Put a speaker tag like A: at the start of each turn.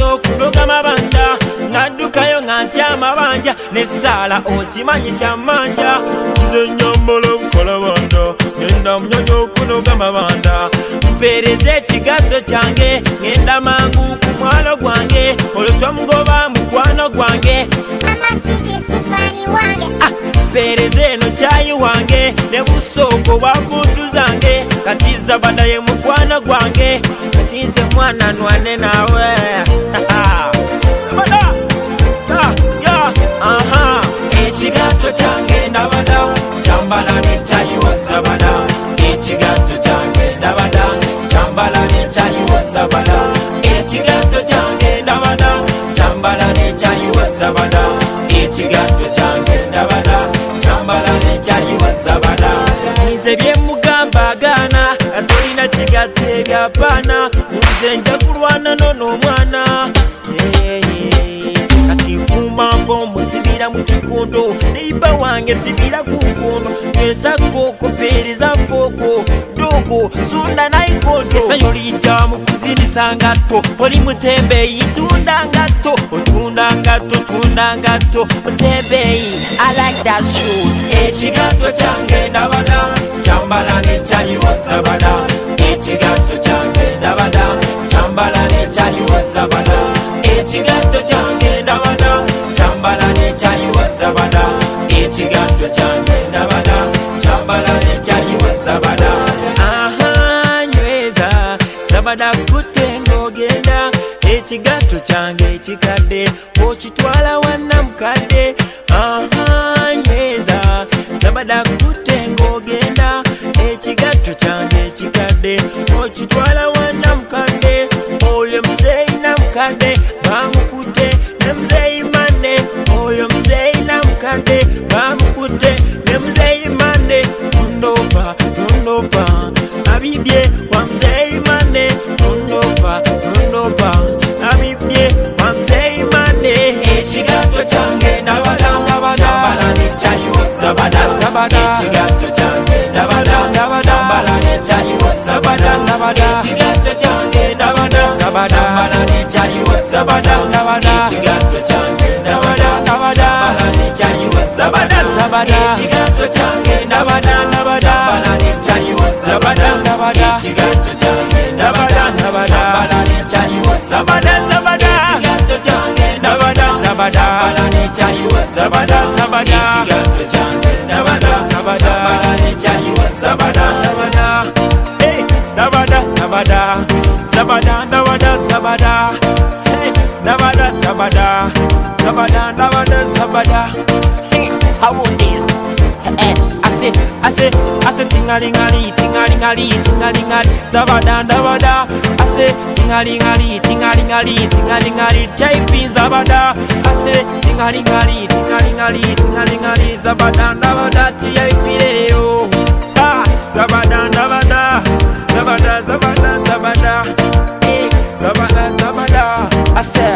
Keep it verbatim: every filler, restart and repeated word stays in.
A: okunoga mabanda naddukayo nga ntya amabanja nesaala okimanyi kyamanja nze nyambala bukalabanda ngenda munyonyi okunoga mabanda mpeereza ekigatto kyange ngenda mangu ku mwalo gwange olwo twamugoba mukwano gwange mpeereza eno kyayi wange ne busooko bwa buntu zange kati Zabada ye mukwana gwange kati nze mwana nwane nawe Zabada ya aha ekigatto kyange ndabada kyambala ne kyayi wa Zabada ekigatto kyange ndabada kyambala ne kyayi wa Zabada ekigatto kyange ndabada kyambala ne kyayi wa Zabada ekigatto kyange ndabada kyambala ne kyayi wa Zabada nze bye mugamba gaana tolina kigatto ebyapana nze nja kulwana n'omwana kati nfumba mpo musibira mu kikondo neiba wange sibira ku nkono esako kupeereza foko dogo sunda naikondo esanyo lijja mu kuzinisa ngatto oli mutembeeyi tunda ngatto otunda ngatto tunda ngatto mutembeeyi I like that shoes ekigatto kyange ndabada kyambala ne kyayi wa Zabada ekigatto kyange ndabada kyambala ne kyayi wa Zabada ekigatto kyange ndabada kyambala ne kyayi wa Zabada ekigatto kyange ndabada kyambala ne kyayi wa Zabada aha nyweza Zabada kutte ng'ogenda ekigatto kyange ekikadde okitwala wanna mukadde aha nyweza Zabada kutte ng'ogenda ekigatto kyange ekikadde okitwala wanna mukadde oyo muzeeyi namukadde bamukutte ne muzeeyi manne oyo muzeeyi namukadde bamukutte ne muzeeyi manne tondopa tondopa abibye wa muzeeyi manne tondopa tondopa abibye wa muzeeyi manne ekigatto kyange ndabada kyambala ne kyayi wa Zabada ekigatto kyange ndabada kyambala ne kyayi wa Zabada ekigatto kyange ndabada kyambala ne kyayi wa Zabada ekigatto kyange ndabada kyambala ne kyayi wa Zabada ekigatto kyange ndabada kyambala ne kyayi wa Zabada ekigatto kyange ndabada kyambala ne kyayi wa Zabada ekigatto kyange ndabada kyambala ne kyayi wa Zabada ekigatto kyange ndabada kyambala ne kyayi wa Zabada hey Zabada Zabada Zabada Zabada Zabada hey Zabada Zabada Zabada Zabada Zabada hey how is eh I say I say I say tingalingali tingalingali tingalingali Zabada Zabada I say tingalingali tingalingali tingalingali typing Zabada I say tingalingali tingalingali tingalingali Zabada Zabada typing ah Zabada Zabada Zabada Zabada Zabada hey Zabada Zabada I say